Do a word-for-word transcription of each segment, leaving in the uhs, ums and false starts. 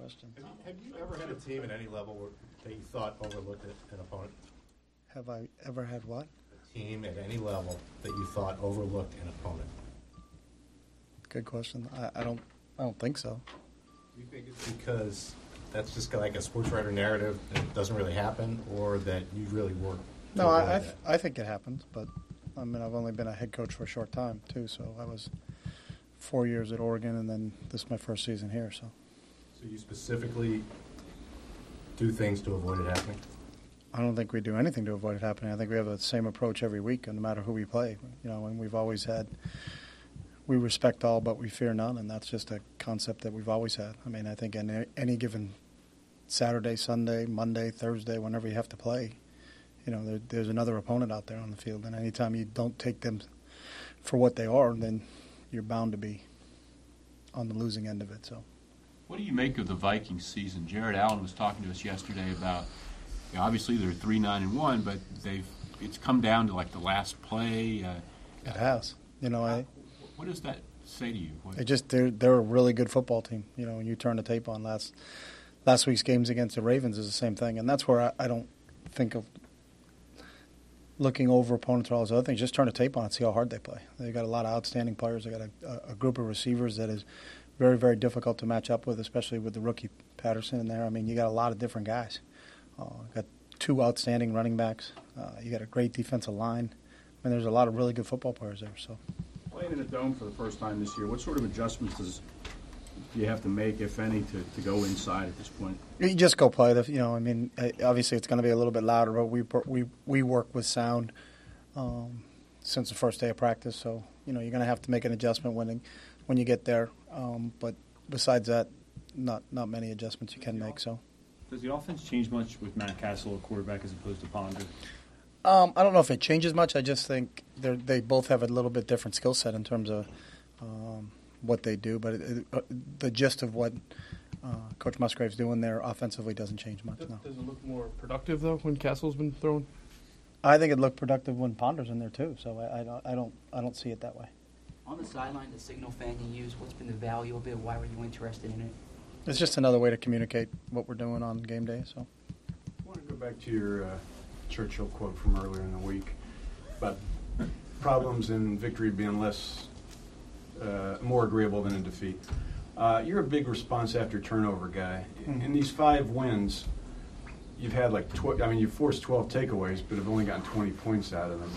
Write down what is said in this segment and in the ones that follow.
question. Have you, have you ever had a team at any level where, that you thought overlooked an opponent? Have I ever had what? A team at any level that you thought overlooked an opponent? Good question. I, I don't. I don't think so. Do you think it's because that's just like a sports writer narrative that it doesn't really happen, or that you really work? No, I I, th- I think it happens, but I mean I've only been a head coach for a short time too. So I was four years at Oregon, and then this is my first season here. So. So you specifically do things to avoid it happening? I don't think we do anything to avoid it happening. I think we have the same approach every week, no matter who we play. You know, and we've always had. We respect all, but we fear none, and that's just a concept that we've always had. I mean, I think in any given Saturday, Sunday, Monday, Thursday, whenever you have to play, you know, there, there's another opponent out there on the field, and anytime you don't take them for what they are, then you're bound to be on the losing end of it. So, what do you make of the Vikings season? Jared Allen was talking to us yesterday about, you know, obviously they're three nine and one, but they've it's come down to like the last play. Uh, it has, you know. I. What does that say to you? What? They just they're they're a really good football team. You know, when you turn the tape on last last week's games against the Ravens is the same thing, and that's where I, I don't think of looking over opponents or all those other things. Just turn the tape on and see how hard they play. They got a lot of outstanding players. They got a, a group of receivers that is very very difficult to match up with, especially with the rookie Patterson in there. I mean, you got a lot of different guys. Uh, got two outstanding running backs. Uh, you got a great defensive line. I mean, there's a lot of really good football players there. So. Playing in a dome for the first time this year, what sort of adjustments does do you have to make, if any, to, to go inside at this point? You just go play. The, you know, I mean, obviously it's going to be a little bit louder, but we we we work with sound um, since the first day of practice. So you know, you're going to have to make an adjustment when when you get there. Um, but besides that, not not many adjustments you can make. So. Does the offense change much with Matt Castle, a quarterback, as opposed to Ponder? Um, I don't know if it changes much. I just think they they both have a little bit different skill set in terms of um, what they do. But it, it, uh, the gist of what uh, Coach Musgrave's doing there offensively doesn't change much. Does, no. does it look more productive though when Castle's been thrown? I think it looked productive when Ponder's in there too. So I, I don't I don't I don't see it that way. On the sideline, the signal fan you use, what's been the value of it? Why were you interested in it? It's just another way to communicate what we're doing on game day. So. I want to go back to your. Uh Churchill quote from earlier in the week about problems in victory being less, uh, more agreeable than in defeat. Uh, you're a big response after turnover guy. Mm-hmm. In these five wins, you've had like, tw- I mean, you've forced twelve takeaways, but have only gotten twenty points out of them.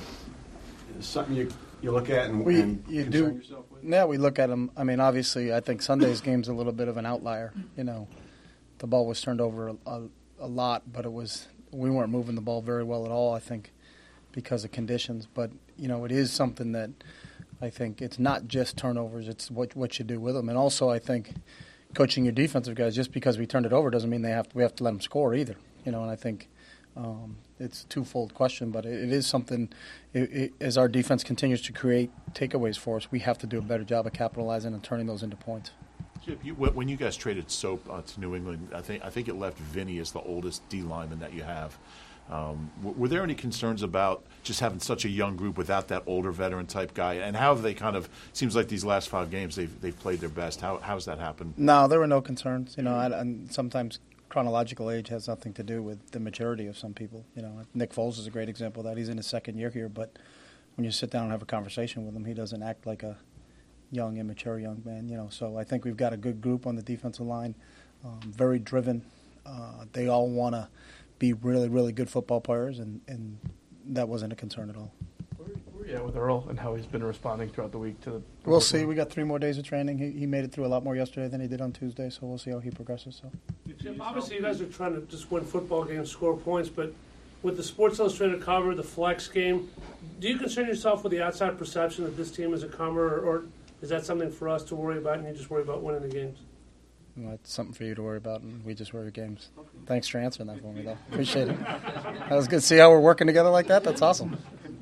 Is something you you look at and, we, and you concern do, yourself with? Yeah, we look at them. I mean, obviously, I think Sunday's game's a little bit of an outlier. You know, the ball was turned over a, a, a lot, but it was. We weren't moving the ball very well at all, I think, because of conditions. But, you know, it is something that I think it's not just turnovers, it's what what you do with them. And also I think coaching your defensive guys, just because we turned it over doesn't mean they have to, we have to let them score either. You know, and I think um, it's a twofold question, but it, it is something, it, it, as our defense continues to create takeaways for us, we have to do a better job of capitalizing and turning those into points. Chip, you, when you guys traded Soap uh, to New England, I think I think it left Vinny as the oldest D lineman that you have. Um, w- were there any concerns about just having such a young group without that older veteran type guy? And how have they kind of seems like these last five games they've they've played their best? How how's that happened? No, there were no concerns. You know, and, and sometimes chronological age has nothing to do with the maturity of some people. You know, Nick Foles is a great example of that. He's in his second year here, but when you sit down and have a conversation with him, he doesn't act like a young, immature young man, you know. So I think we've got a good group on the defensive line, um, very driven. Uh, they all want to be really, really good football players, and, and that wasn't a concern at all. Where, where are you at with Earl and how he's been responding throughout the week to the We'll see. We got three more days of training. He, he made it through a lot more yesterday than he did on Tuesday, so we'll see how he progresses. So, Jim, obviously you guys are trying to just win football games, score points, but with the Sports Illustrated cover, the flex game, do you concern yourself with the outside perception that this team is a comer, or, or is that something for us to worry about and you just worry about winning the games? well, it's something for you to worry about, and we just worry games. Thanks for answering that for me, though. Appreciate it. That was good. See how we're working together like that? That's awesome.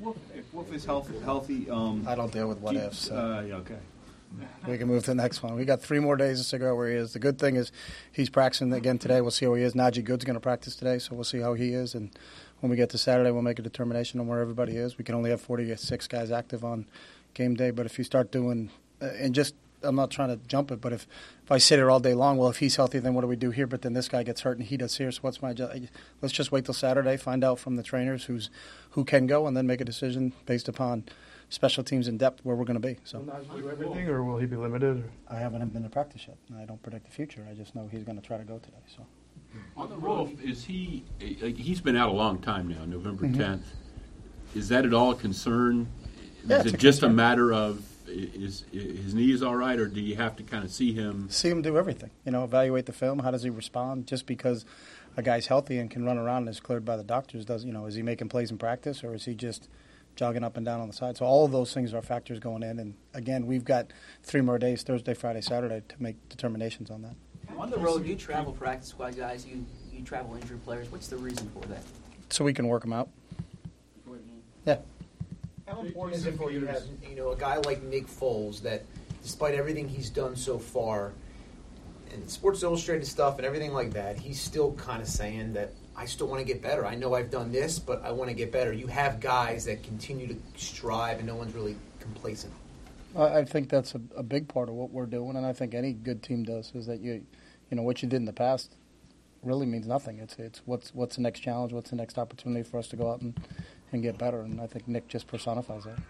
If Wolf is healthy, healthy um, I don't deal with what keep, ifs. So. Uh, yeah, okay. We can move to the next one. We got three more days to figure out where he is. The good thing is he's practicing again today. We'll see how he is. Najee Good's going to practice today, so we'll see how he is. And when we get to Saturday, we'll make a determination on where everybody is. We can only have forty-six guys active on game day, but if you start doing uh, – and just I'm not trying to jump it, but if, if I sit here all day long, well, if he's healthy, then what do we do here? But then this guy gets hurt and he does here. So what's my job? Let's just wait till Saturday, find out from the trainers who's who can go, and then make a decision based upon special teams in depth where we're going to be. So Will Najee do everything, or will he be limited? Or? I haven't been to practice yet. And I don't predict the future. I just know he's going to try to go today. So On the road, is he? Like, he's been out a long time now. November Mhm. tenth. Is that at all a concern? Yeah, is it's it a just a concern. matter of is, is his knee is all right, or do you have to kind of see him? see him do everything. You know, evaluate the film. How does he respond? Just because a guy's healthy and can run around and is cleared by the doctors, does you know? Is he making plays in practice, or is he just jogging up and down on the side? So all of those things are factors going in. And again, we've got three more days: Thursday, Friday, Saturday, to make determinations on that. On the road, you travel practice squad guys, you, you travel injured players. What's the reason for that? So we can work them out. Yeah. How important is it for you to have, you know, a guy like Nick Foles that, despite everything he's done so far, and Sports Illustrated stuff and everything like that, he's still kind of saying that I still want to get better. I know I've done this, but I want to get better. You have guys that continue to strive, and no one's really complacent. I I think that's a, a big part of what we're doing, and I think any good team does, is that you, you know, what you did in the past really means nothing. It's it's what's what's the next challenge, what's the next opportunity for us to go out and, and get better, and I think Nick just personifies that.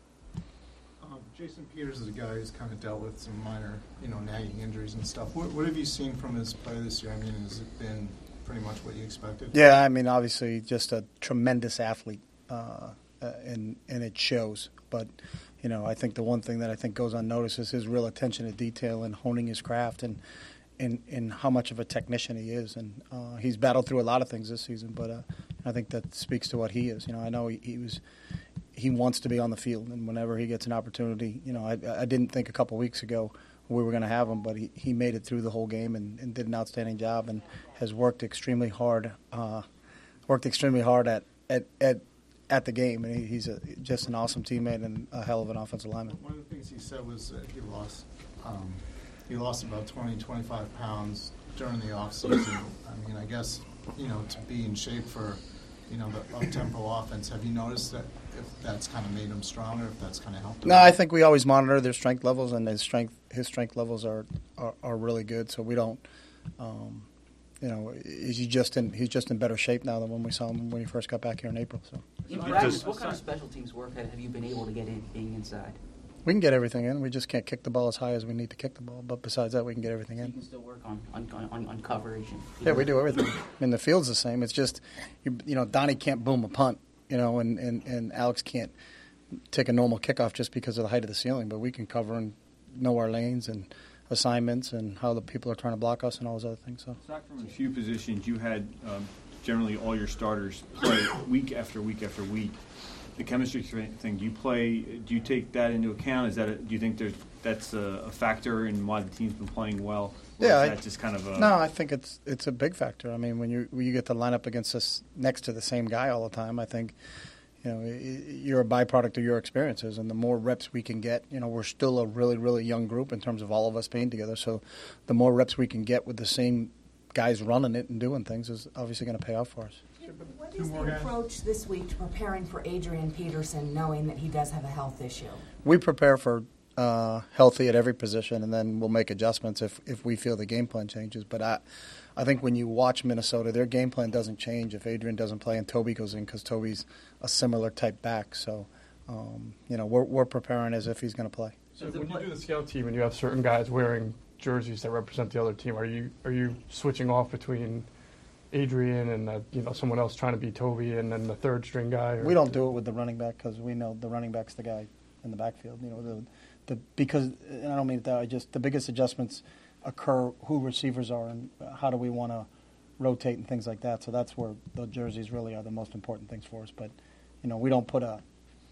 Um, Jason Peters is a guy who's kind of dealt with some minor, you know, nagging injuries and stuff. What, what have you seen from his play this year? I mean, has it been pretty much what you expected? Yeah, I mean, obviously, just a tremendous athlete, uh, uh, and and it shows. But you know, I think the one thing that I think goes unnoticed is his real attention to detail and honing his craft, and and, and how much of a technician he is. And uh, he's battled through a lot of things this season, but uh, I think that speaks to what he is. You know, I know he, he was he wants to be on the field, and whenever he gets an opportunity, you know, I, I didn't think a couple weeks ago we were going to have him, but he, he made it through the whole game and, and did an outstanding job, and has worked extremely hard, uh, worked extremely hard at at, at at the game, and he, he's a, just an awesome teammate and a hell of an offensive lineman. One of the things he said was that he lost um, he lost about twenty, twenty-five pounds during the off season. I mean, I guess, you know, to be in shape for, you know, the up-tempo offense, have you noticed that if that's kind of made him stronger, if that's kind of helped him? No, I think we always monitor their strength levels, and his strength his strength levels are, are, are really good. So we don't, um, you know, he's just in he's just in better shape now than when we saw him when he first got back here in April. So In practice, what kind of special teams work have you been able to get in, being inside? we can get everything in. We just can't kick the ball as high as we need to kick the ball. But besides that, we can get everything So you in. can still work on, on, on, on coverage. And Yeah, we do everything. I mean, the field's the same. It's just, you, you know, Donnie can't boom a punt, you know, and, and, and Alex can't take a normal kickoff just because of the height of the ceiling. But we can cover and know our lanes and assignments and how the people are trying to block us and all those other things. So Aside from a few positions, you had um, generally all your starters play week after week after week. The chemistry thing, do you play? Do you take that into account? Is that a, do you think there's that's a, a factor in why the team's been playing well? Or Yeah, is I- that just kind of a, no, I think it's it's a big factor. I mean, when you when you get to line up against us next to the same guy all the time, I think, you know, you're a byproduct of your experiences, and the more reps we can get, you know, we're still a really really young group in terms of all of us being together. So, the more reps we can get with the same guys running it and doing things is obviously going to pay off for us. What is the approach this week to preparing for Adrian Peterson, knowing that he does have a health issue? We prepare for uh, healthy at every position, and then we'll make adjustments if, if we feel the game plan changes. But I, I think when you watch Minnesota, their game plan doesn't change if Adrian doesn't play and Toby goes in, because Toby's a similar type back. So, um, you know, we're we're preparing as if he's going to play. So when you do the scout team and you have certain guys wearing jerseys that represent the other team, are you are you switching off between Adrian and uh, you know someone else trying to be Toby and then the third string guy? Or? We don't do it with the running back because we know the running back's the guy in the backfield. You know, the the because and I don't mean that. I just the biggest adjustments occur who receivers are and how do we want to rotate and things like that. So that's where the jerseys really are the most important things for us. But you know, we don't put a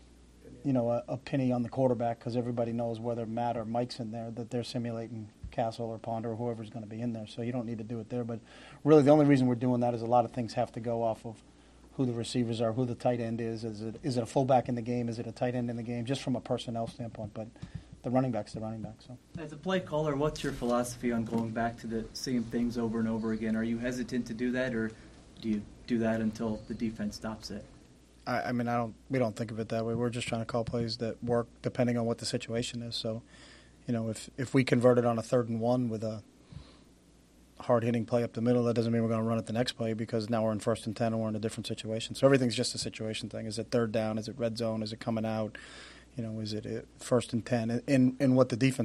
you know a, a penny on the quarterback because everybody knows whether Matt or Mike's in there that they're simulating Castle or Ponder or whoever's going to be in there. So you don't need to do it there. But really, the only reason we're doing that is a lot of things have to go off of who the receivers are, who the tight end is. Is it is it a fullback in the game? Is it a tight end in the game? Just from a personnel standpoint. But the running back's the running back. So as a play caller, what's your philosophy on going back to the same things over and over again? Are you hesitant to do that, or do you do that until the defense stops it? I, I mean, I don't. We don't think of it that way. We're just trying to call plays that work depending on what the situation is. So, you know, if if we converted on a third and one with a hard hitting play up the middle, that doesn't mean we're going to run it the next play because now we're in first and ten and we're in a different situation. So everything's just a situation thing. Is it third down? Is it red zone? Is it coming out? You know, is it uh, first and ten? And, and what the defense